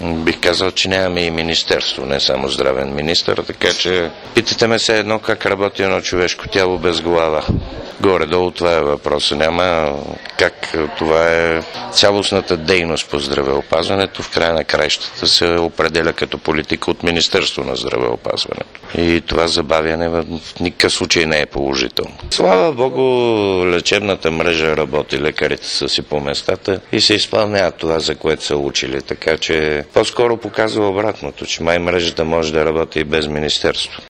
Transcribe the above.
Бих казал, че нямаме и министерство, не само здравен министър, така че питате ме се едно как работи едно човешко тяло без глава. Горе-долу това е въпросът. Няма как това е цялостната дейност по здравеопазването. В края на краищата се определя като политика от Министерство на здравеопазването. И това забавяне в никакъв случай не е положително. Слава Богу, лечебната мрежа работи, лекарите са си по местата и се изпълняват това, за което са учили. Така че по-скоро показва обратното, че май мрежата може да работи и без министерство.